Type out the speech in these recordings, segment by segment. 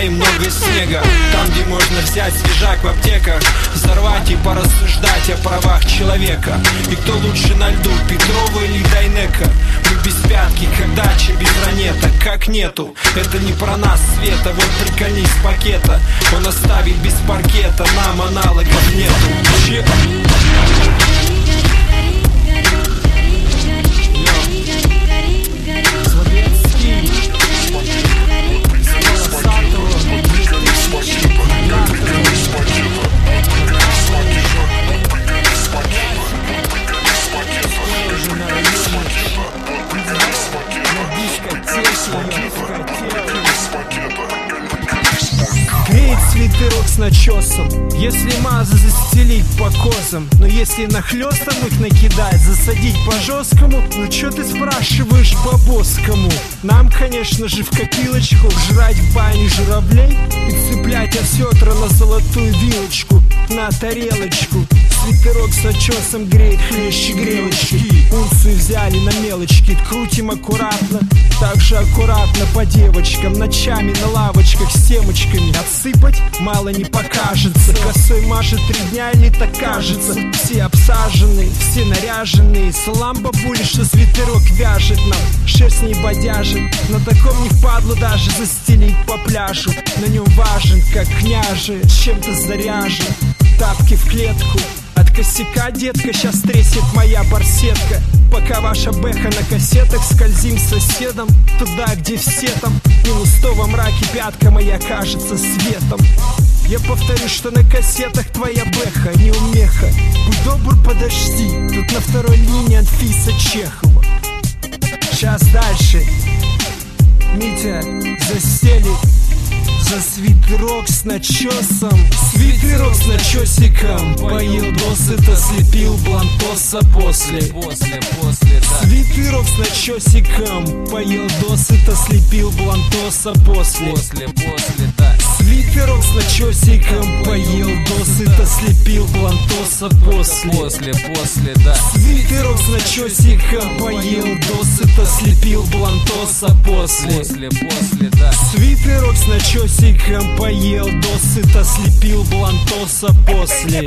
и много снега. Там, где можно взять свежак в аптеках, взорвать и порассуждать о правах человека. И кто лучше на льду, Петрова или Дайнека? Мы без пятки, как дача без ранета. Как нету, это не про нас, Света. Вот прикольни с пакета, он оставит без паркета. Нам аналогов нету. Греет свитерок с начесом, если мазы застелить по козам. Но если нахлёстом их накидать, засадить по-жесткому, ну чё ты спрашиваешь по-боскому? Нам, конечно же, в копилочку жрать в бане журавлей и цеплять осетра на золотую вилочку, на тарелочку. Свитерок с начесом греет хлеще грелочки. Унцию взяли на мелочки, крутим аккуратно, так же аккуратно по девочкам. Ночами на лавочках с темочками отсыпать мало не покажется. Косой машет 3 дня или так кажется. Все обсаженные, все наряженные. Салам бабули, что свитерок вяжет нам, шерсть не бодяжит. На таком не впадло даже застелить по пляжу. На нем важен, как княже, чем-то заряжен. Тапки в клетку, от косяка, детка, сейчас трясет моя барсетка. Пока ваша бэха на кассетах, скользим с соседом туда, где все там. Минус 100 во мраке, пятка моя кажется светом. Я повторю, что на кассетах твоя бэха не умеха. Будь добр, подожди, тут на второй линии Анфиса Чехова. Сейчас дальше Митя застелит за свитерок с начесом. Свитерок с начесиком поел досыта, слепил блантоса после. Свитерок с начесиком поел досыта, слепил блантоса после. Свитерок с начесиком поел досыта, слепил блантоса после. Свитерок с начесиком поел досыта, слепил блантоса после. Свитерок с начесиком поел досыта, слепил блантоса после.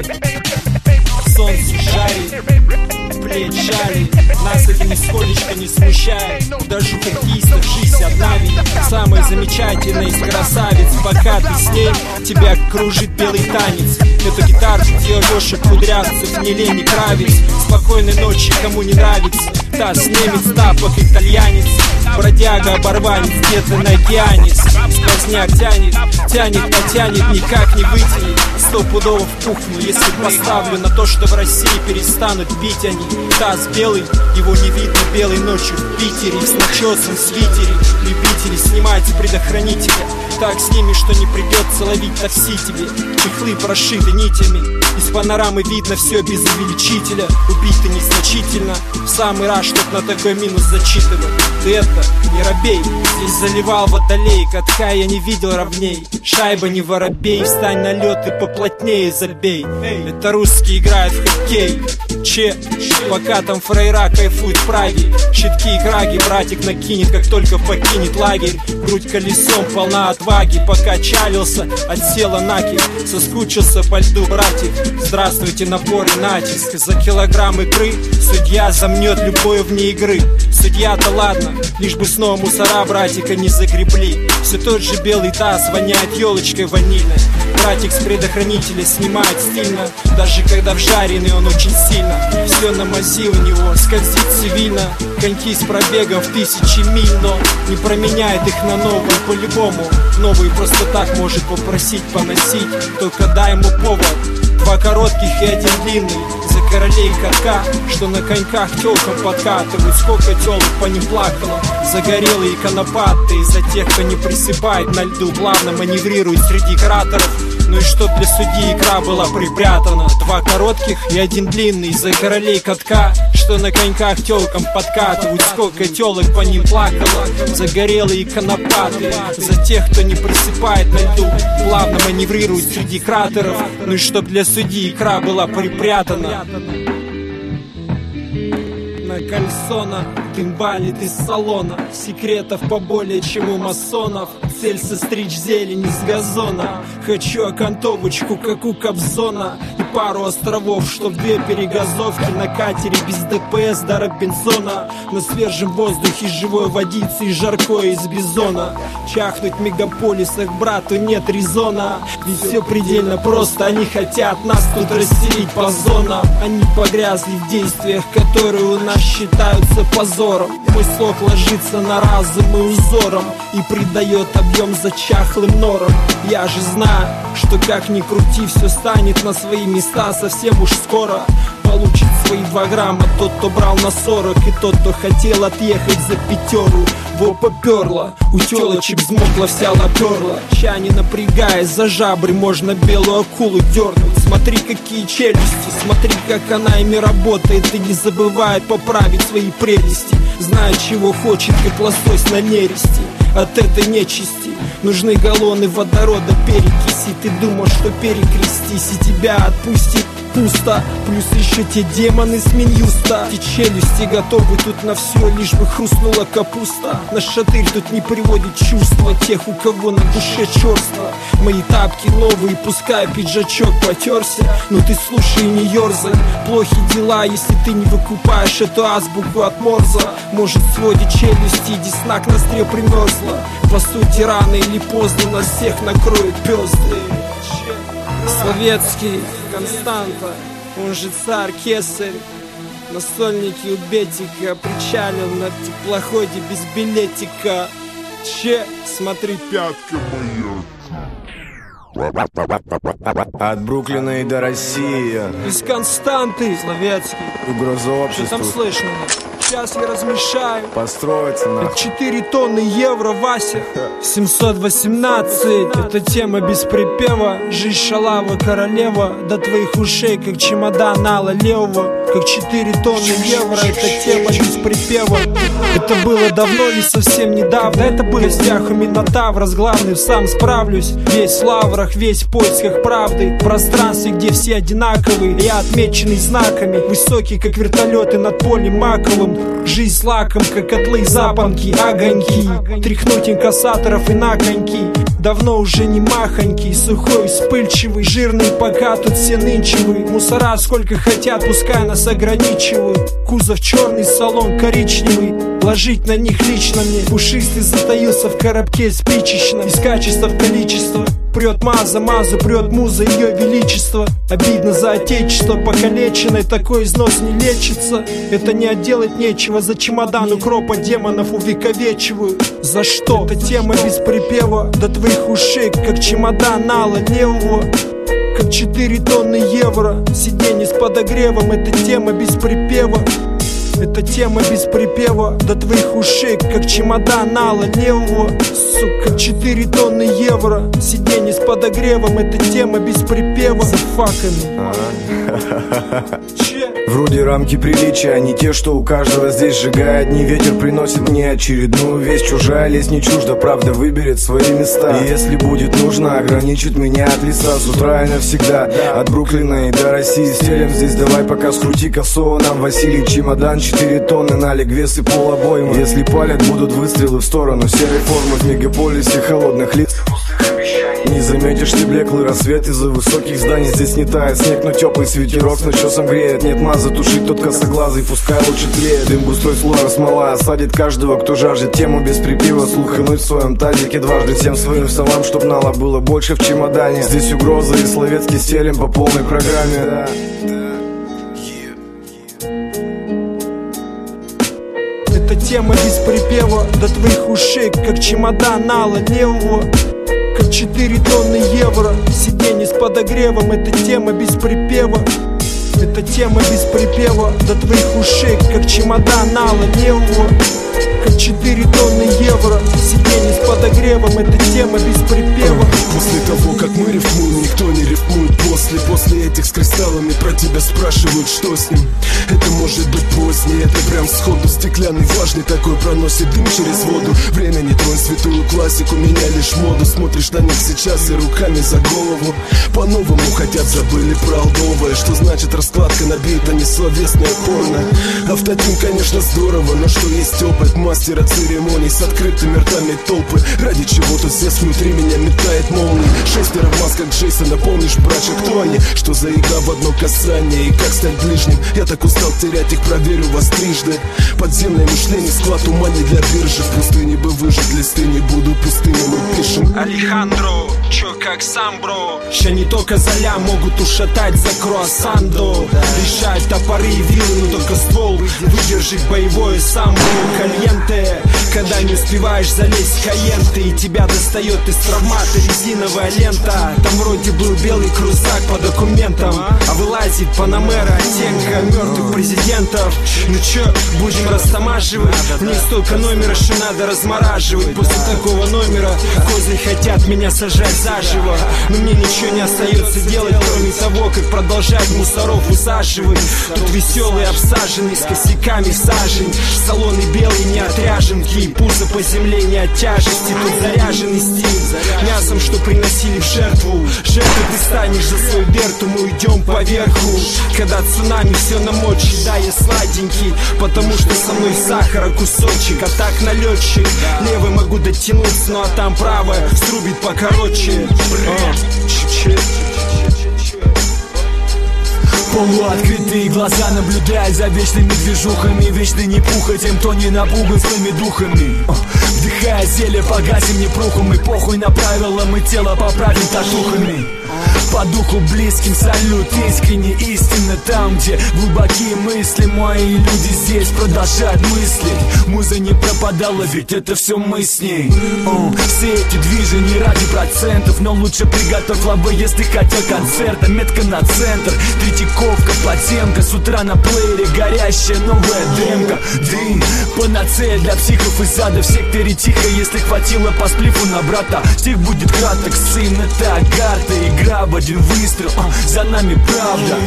Солнце жарит, плечь жарит, нас это нисколечко не смущает. Даже у хоккеистов жизнь одна ведь самая замечательная из красавиц. Пока ты с ней, тебя кружит белый танец. Эту гитару делал Леша Кудрявцев, не Лени Кравец. Спокойной ночи, кому не нравится. Таз, немец, тапок, итальянец, бродяга, оборванец, где-то на океане. Сквозняк тянет, тянет, потянет, никак не вытянет. Стопудово впухну, если поставлю на то, что в России перестанут пить они. Таз белый, его не видно белой ночью в Питере. С начесом в свитере, любители снимать предохранителя. Так с ними, что не придется ловить такси тебе. Чехлы прошиты нитями, из панорамы видно все без увеличителя. Убиты незначительно, в самый раз, чтоб на такой минус зачитывать. Ты это, не робей, здесь заливал водолей, катка я не видел ровней. Шайба не воробей, встань на лед и поплотнее забей. Это русские играют в хоккей. Пока там фрейра кайфует в Праге. Щитки и краги братик накинет, как только покинет лагерь. Грудь колесом полна отваги, пока чалился, отсела накид. Соскучился по льду братик. Здравствуйте, напор и натиск. За килограмм икры судья замнет любое вне игры. Судья-то ладно, лишь бы снова мусора братика не загребли. Все тот же белый таз воняет елочкой ванильной. Братик с предохранителя снимает стильно, даже когда вжаренный он очень сильно. Все на мази у него, скользит цивильно. Коньки с пробегом в 1000 миль, но не променяет их на новые по-любому. Новые просто так может попросить поносить, только дай ему повод. 2 коротких и 1 длинный. За королей катка, что на коньках тёлкам подкатывают. Сколько тёлок по ним плакало. Загорелые конопатые, за тех, кто не присыпает на льду, плавно маневрирует среди кратеров. Ну и чтоб для судьи икра была припрятана. 2 коротких и 1 длинный. За королей катка, что на коньках тёлкам подкатывают. Сколько тёлок по ним плакало. Загорелые конопатые, за тех, кто не присыпает на льду, плавно маневрирует среди кратеров. Ну и чтоб для судьи икра была припрятана. На кальсонах дым валит из салона. Секретов поболее, чем у масонов. цель состричь зелень из газона. Хочу окантовочку, как у Кобзона, и пару островов, чтоб 2 перегазовки на катере без ДПС до Робинзона. На свежем воздухе живой водицы и жаркое из бизона. Чахнуть в мегаполисах брату нет резона, ведь все предельно просто. Они хотят нас тут расселить по зонам. Они погрязли в действиях, которые у нас считаются позором. Мой слог ложится на разум и узором и придает объем зачахлым норам. Я же знаю, что как ни крути, все станет на свои места совсем уж скоро. Получит свои 2 грамма тот, кто брал на 40, и тот, кто хотел отъехать за 5. Во поперло, у телочек взмокла вся лаперла. Ща не напрягаясь, за жабры можно белую акулу дернуть. Смотри, какие челюсти, смотри, как она ими работает, и не забывает поправить свои прелести. Знает, чего хочет, как лосось на нересте. От этой нечисти нужны галлоны водорода перекиси. Ты думал, что перекрестись и тебя отпустит пусто. Плюс еще те демоны с Минюста. Те челюсти готовы тут на все, лишь бы хрустнула капуста. Наш шатырь тут не приводит чувства тех, у кого на душе черство. Мои тапки новые, пускай пиджачок потерся, но ты слушай и не ерзай. Плохи дела, если ты не выкупаешь эту азбуку от Морза. Может, сводит челюсти, десна к ноздре примерзла. По сути, рано или поздно нас всех накроет пёзды. Советский Константа, он же царь Кесарь. На сольнике у Бетика причалил на теплоходе без билетика. Смотри, пятка моя. От Бруклина и до России. Из Константы, Словецкий. Угроза обществу. Что там слышно? Сейчас я размешаю. Построиться на 4 тонны евро, Вася. 718. Это тема без припева. Жизнь шалава, королева. До твоих ушей, как чемодан Алла левого. Как 4 тонны евро. Это тема без припева. Это было давно и совсем недавно. Это было в гостях у Минотавра. С главным сам справлюсь. Весь в лаврах, весь в поисках правды. В пространстве, где все одинаковые. Я отмеченный знаками. Высокий, как вертолеты над полем маковым. Жизнь с лаком, как котлы, запонки, огоньки. Тряхнуть инкассаторов и на коньки. Давно уже не махонький, сухой, вспыльчивый, жирный, пока тут все нынчевые. Мусора сколько хотят, пускай нас ограничивают. Кузов черный, салон коричневый. Ложить на них лично мне. Пушистый затаился в коробке спичечно. Из качества в количество. Прет маза, прет муза, ее величество. Обидно за отечество покалеченное, такой износ не лечится. Это не отделать нечего, за чемодан укропа демонов увековечиваю. За что? Это тема без припева. До твоих ушей, как чемодан Алла левого. Как 4 тонны евро. Сиденье с подогревом, это тема без припева. Это тема без припева. До твоих ушей, как чемодан Алла левого. Сука, 4 тонны евро. Сиденье с подогревом, это тема без припева. За факами. Вроде рамки приличия, а не те, что у каждого здесь сжигает. Не ветер приносит мне очередную весть. Чужая лезть не чужда, правда выберет свои места. И если будет нужно, ограничит меня от лица. С утра и навсегда, от Бруклина и до России. Стелем здесь, давай пока скрути косого нам, Василий. Чемодан 4 тонны, налег, вес и полобойма. Если палят, будут выстрелы в сторону серой формы. В мегаполисе холодных лиц, не заметишь ты блеклый рассвет из-за высоких зданий. Здесь не тает снег, но теплый ветерок с начесом греет. Нет маза, тушить тот косоглазый, пускай лучше тлеет. Дым густой, слора, смола осадит каждого, кто жаждет. Тему без припева, слух иной в своем тазике дважды. Всем своим словам, чтоб нала было больше в чемодане. Здесь угрозы и словецкий стелем по полной программе. Это тема без припева. До твоих ушей, как чемодан Алла левого. Как 4 тонны евро. Сиденье с подогревом, это тема без припева. Это тема без припева. До твоих ушей, как чемодан Алла левого. Как 4 тонны евро. Сиденье с подогревом, это тема без припева. После того, как мы рифмуем, никто не рифмует после. После этих с кристаллами про тебя спрашивают, что с ним. Это это может быть позднее. Это прям сходу стеклянный влажный такой проносит дым через воду. Время не тронь святую классику, меня лишь моду. Смотришь на них сейчас и руками за голову. По-новому хотят, забыли про алдовое. Что значит раскладка набита, несловесное порно. Автотюн, конечно, здорово, но что есть опыт мастера церемоний с открытыми ртами толпы. Ради чего-то здесь внутри меня метает молнии. 6 в масках Джейсона, помнишь, братья, кто они? Что за игра в одно касание и как стать ближним? Я так устал терять их, проверю вас трижды. Подземное мышление, склад ума не для биржи. В пустыне бы выжить, листы не буду пустыми, мы пишем. Алехандро, чё как сам, бро? Ща не только золя могут ушатать за круассандо. Решают топоры и вилы, но только ствол выдержит боевое самбо. Кальенте, когда не успеваешь залезть в каенты, и тебя достает из травмата резиновая лента. Там вроде был белый крузак по документам, а вылазит Панамера оттенка мертвых президентов. Ну чё, будем растамаживать? В ней столько номера, что надо размораживать. После такого номера козы хотят меня сажать заживо, но мне ничего не остается делать, кроме того, как продолжать мусоров усаживать. Тут веселый обсаженный с косяками сажень, салоны белый не отряженки, и пузо по земле не от тяжести. Тут заряженный стиль мясом, что приносили в жертву. Жертвой ты станешь за свой берту, мы уйдем поверху. Когда цунами все намочит, да, я сладенький, потому что со мной сахара кусочек. А так налетчик, левый могу дотянуться, ну а там правая срубит покороче. Полуоткрытые глаза, наблюдая за вечными движухами. Вечно не пуха тем, кто не напуган злыми духами. Вдыхая зелье, погасим непруху. И похуй на правила, мы тело поправим татухами. По духу близким салют, искренне, истинно там, где глубокие мысли. Мои люди здесь продолжают мыслить. Муза не пропадала, ведь это все мы с ней. Все эти движи не ради процентов, но лучше приготовь лавы, если хотел концерта. Метка на центр, Третьяковка, подземка. С утра на плеере горящая новая демка. Дым, панацея для психов из ада. В секторе тихо, если хватило по сплифу на брата. Стих будет краток, сын, это Агарта. Игра в один выстрел, за нами правда.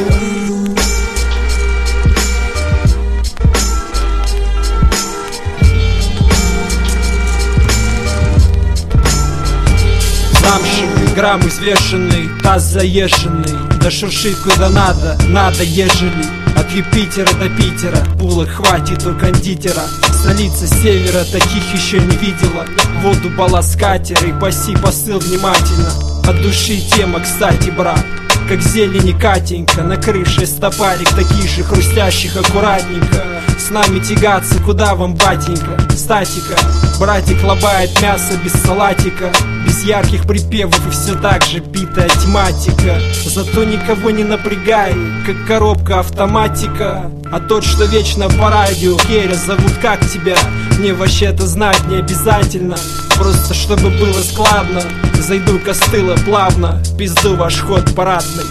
Замшевый, грамм извешенный, таз заезженный. Да шуршит куда надо, надо ежели. От Юпитера до Питера булок хватит у кондитера. Столица севера таких еще не видела. Воду балласт катера и паси посыл внимательно. От души тема, кстати, брат, как зелени Катенька. На крыше стопарик таких же хрустящих аккуратненько. С нами тягаться, куда вам, батенька? Статика, братик лобает мясо без салатика, без ярких припевов и все так же битая тематика. Зато никого не напрягает, как коробка автоматика. А тот, что вечно по радио, Керя, зовут как тебя? Мне вообще-то знать не обязательно, просто чтобы было складно. Зайду костыло плавно, в пизду ваш ход парадный.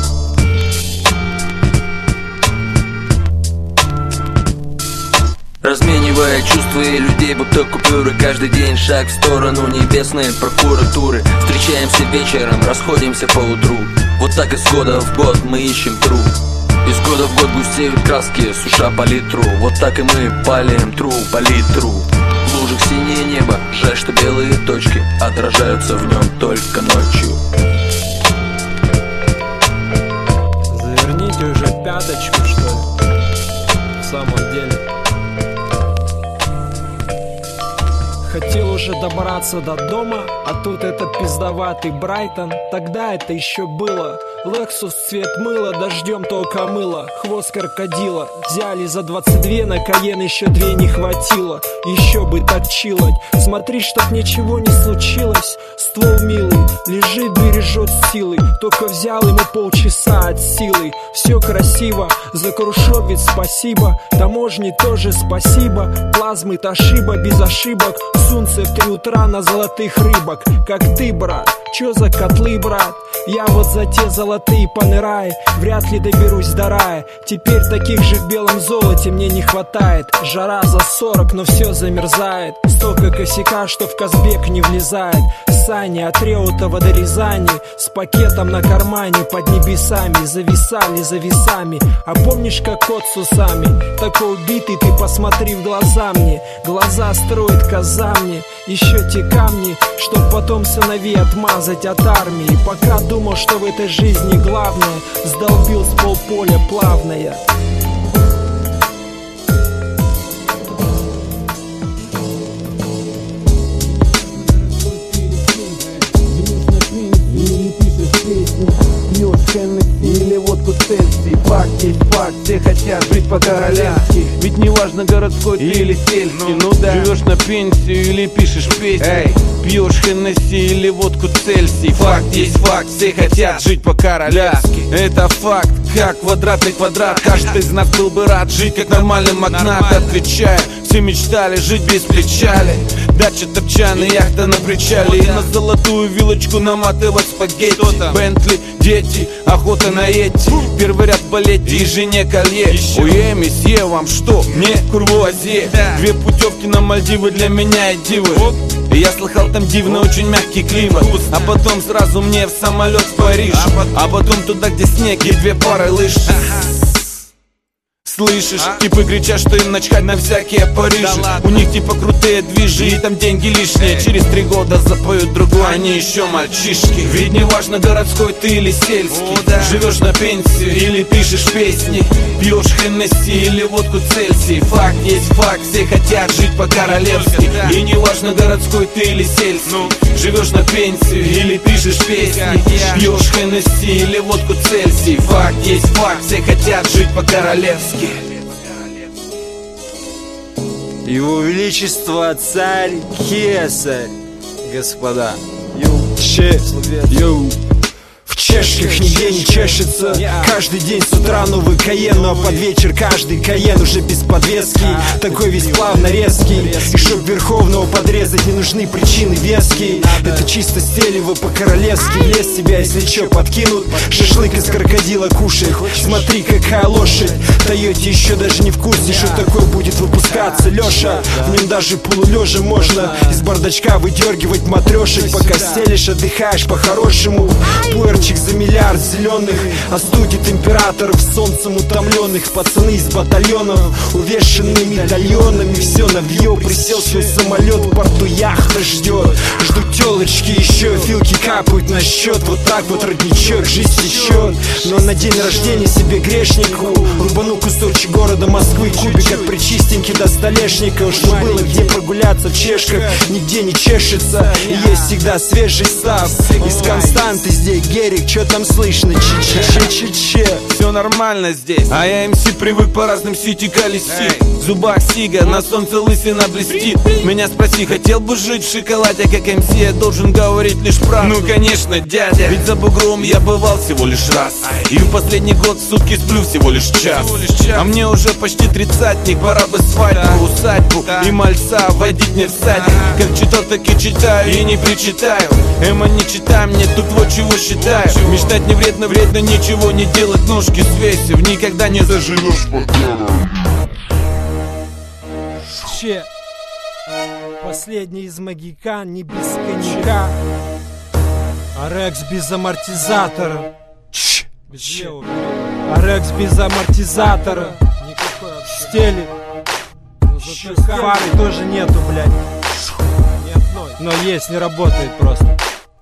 Разменивая чувства и людей, будто купюры. Каждый день шаг в сторону небесной прокуратуры. Встречаемся вечером, расходимся поутру. Вот так из года в год мы ищем труп. Из года в год густеют краски, суша палитру. Вот так и мы палим тру по литру. В лужах синее небо, жаль, что белые точки отражаются в нем только ночью. Заверните уже пяточку, что ли? В самом деле хотел уже добраться до дома, а тут этот пиздоватый Брайтон. Тогда это еще было. Лексус цвет мыла, дождем только мыло. Хвост крокодила взяли за 22, на Каен еще 2 не хватило. Еще бы так чилать, смотри, чтоб ничего не случилось. Ствол милый, лежит, бережет силой. Только взял ему полчаса от силы. Все красиво, за Крушовец спасибо. Таможне тоже спасибо. Плазмы Тошиба без ошибок. Солнце в 3 утра на золотых рыбок. Как ты, брат, чё за котлы, брат? Я вот за те золотые понырай, вряд ли доберусь до рая. Теперь таких же в белом золоте мне не хватает. Жара за 40, но все замерзает. Столько косяка, что в Казбек не влезает. Сани, от Реутова до Рязани, с пакетом на кармане, под небесами зависали за весами. А помнишь, как кот с усами? Такой убитый, ты посмотри в глаза мне. Глаза строит коза мне, еще те камни, чтоб потом сыновей отмазать от армии. Пока думал, что в этой жизни главное, сдолбил с полполя плавная. Или водку Цельсий. Факт есть факт, все хотят жить по-королевски. Ведь не важно, городской ты или сельский. Ну да, живешь на пенсию или пишешь песни. Эй, пьешь Хеннесси или водку Цельсий. Факт есть факт, все хотят жить по-королевски. Это факт, как квадратный квадрат. Каждый из нас был бы рад жить как нормальный магнат. Отвечая, все мечтали жить без печали. Дача, топчан и яхта на причале. И на золотую вилочку наматывать спагетти. Бентли, дети, охота на эти. Первый ряд в балете и жене колье. Ой, месье, вам что? Мне курвуазье. 2 путевки на Мальдивы для меня и дивы. Я слыхал, там дивно, очень мягкий климат. А потом сразу мне в самолет в Париж. А потом туда, где снег и 2 пары лыж. Слышишь, типы кричат, что им начхать на всякие Парижи. У них типа крутые движи и там деньги лишние. Через 3 года запоют другую, они еще мальчишки. Ведь не важно, городской ты или сельский. Живешь на пенсию или пишешь песни. Пьешь Хеннесси или водку Цельсий. Факт есть факт, все хотят жить по-королевски. И не важно, городской ты или сельский. Живешь на пенсию или пишешь песни. Пьешь Хеннесси или водку Цельсий. Факт есть факт, все хотят жить по-королевски. Его Величество царь Кесарь, господа. Йоу. В чешках нигде не чешется. Каждый день с утра новый Каен, но под вечер каждый Каен уже без подвески. Такой весь плавно резкий. И чтоб Верховного подрезать, не нужны причины веские. Это чисто стелево по-королевски. В лес тебя, если чё, подкинут. Шашлык из крокодила кушай. Смотри, какая лошадь. Тойоте еще даже не в курсе, что такое будет выпускаться Леша. В нем даже полулежа можно из бардачка выдергивать матрешек. Пока стелишь, отдыхаешь по-хорошему. Пуэрчик за миллиард зеленых. Остудит императоров солнцем утомленных. Пацаны из батальонов, увешанные медальонами. Все навье, присел свой самолет, в порту яхта ждет. Ждут телочки еще, филки капают на счет. Вот так вот, родничок, жизнь течет. Но на день рождения себе грешнику рубану кусочек города Москвы. Кубик от причистеньки до столешника. Что было где прогуляться в чешках, нигде не чешется. И есть всегда свежий став. Из Константы здесь Герик, чё там слышно? Че-че-че-че-че. Все нормально здесь, а я МС привык по разным сити колесить. В зубах сига, на солнце лысина блестит. Меня спроси, хотел бы жить в шоколаде, как МС, я должен говорить лишь правду. Ну конечно, дядя, ведь за бугром я бывал всего лишь раз. И в последний год в сутки сплю всего лишь час. А мне уже почти 30-ник, пора бы свадьбу, усадьбу и мальца водить мне в садик. Как читал, так и читаю и не причитаю. Эма, не читай мне, тут вот чего считаю. Мечтать не вредно, вредно ничего не делать. Ножки свесив, никогда не заживешь. Последний из магикан, не без коньяка. Арекс без амортизатора. Арекс без амортизатора. Стели. Фары тоже нету, блядь. Но есть, не работает просто.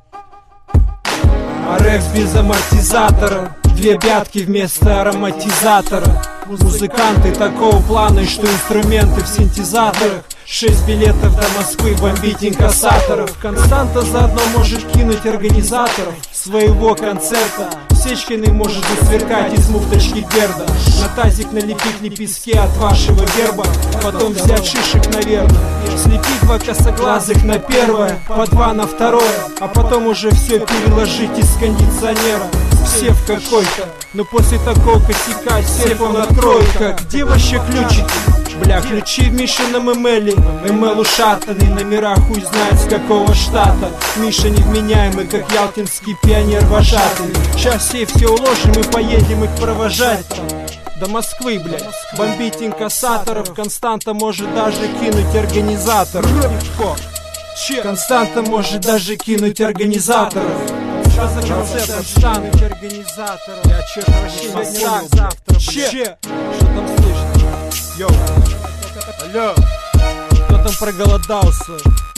Арекс без амортизатора. 2 пятки вместо ароматизатора. Музыканты такого плана, что инструменты в синтезаторах. 6 билетов до Москвы, бомбить инкассаторов. Константа заодно может кинуть организаторов своего концерта. Сечкиный может засверкать из муфточки Герда. На тазик налепить лепестки от вашего герба. Потом взять шишек, наверное. Слепить 2 косоглазых на первое, по 2 на второе. А потом уже все переложить из кондиционера. Сев какой-то, но после такого косяка сев он откроет-ка. Где вообще ключики? Бля, ключи в Мишином эмейле. Эмейл ушатанный, номера хуй знает с какого штата. Миша невменяемый, как ялтинский пионер-вожатый. Сейчас все уложим и поедем их провожать до Москвы, блядь. Бомбить инкассаторов. Константа может даже кинуть организаторов. Легко. Константа может даже кинуть организаторов. Что за концерт? Константа организаторов. Я чё вообще не так завтра. Че? Что там слышно? Йоу. Алло. Кто там проголодался?